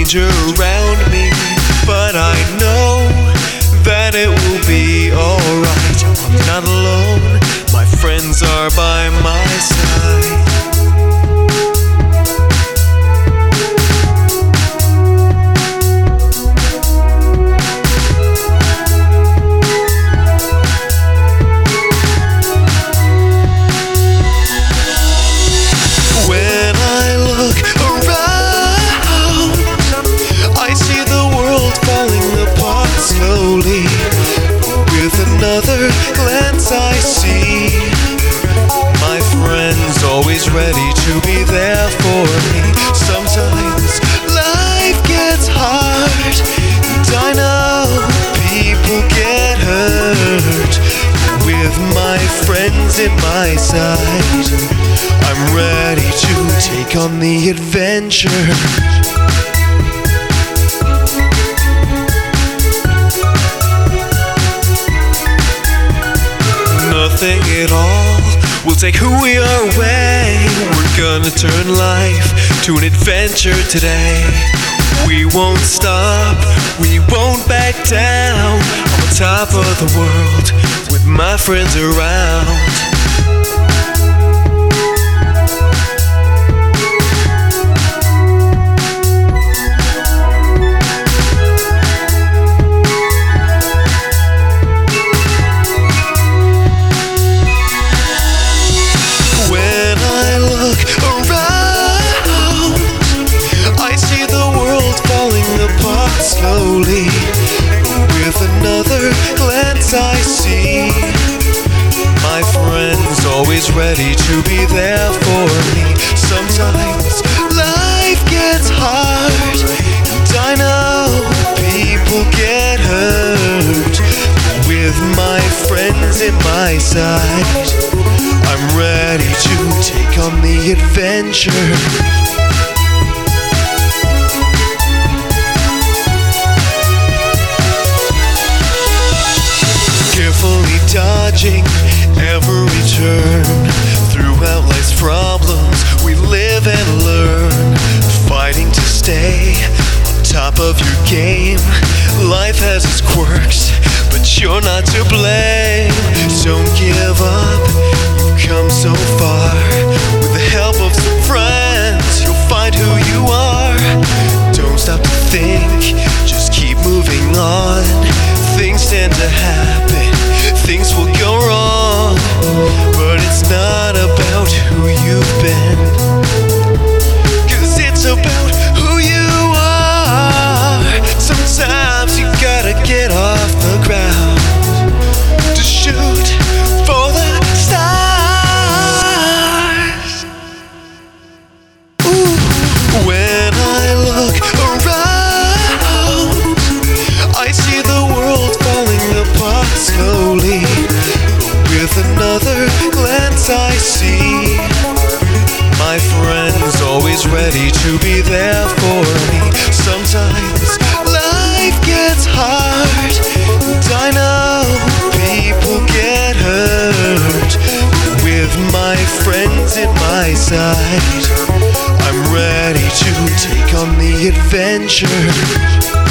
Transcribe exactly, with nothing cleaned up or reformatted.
danger around me, but I know that it will be alright. I'm not alone, my friends are by my side. Another glance I see my friends always ready to be there for me. Sometimes life gets hard, and I know people get hurt. With my friends at my side, I'm ready to take on the adventure. Nothing at all will take who we are away. We're gonna turn life to an adventure today. We won't stop, we won't back down. On the top of the world with my friends around. Slowly, with another glance I see my friends always ready to be there for me. Sometimes life gets hard, and I know people get hurt. With my friends at my side, I'm ready to take on the adventure. Dodging every turn throughout life's problems, we live and learn. Fighting to stay on top of your game. Life has its quirks, but you're not to blame. Don't give up, you've come so far. With the help of some friends, you'll find who you are. Don't stop to think, just keep moving on. Things tend to happen, things will go wrong, but it's not about who you've been, 'cause it's about who you are. Sometimes you gotta get off the ground to shoot for the stars. Ooh, when I look around, I see the world falling apart slowly. With another glance I see my friends always ready to be there for me. Sometimes life gets hard, and I know people get hurt. With my friends at my side, I'm ready to take on the adventure.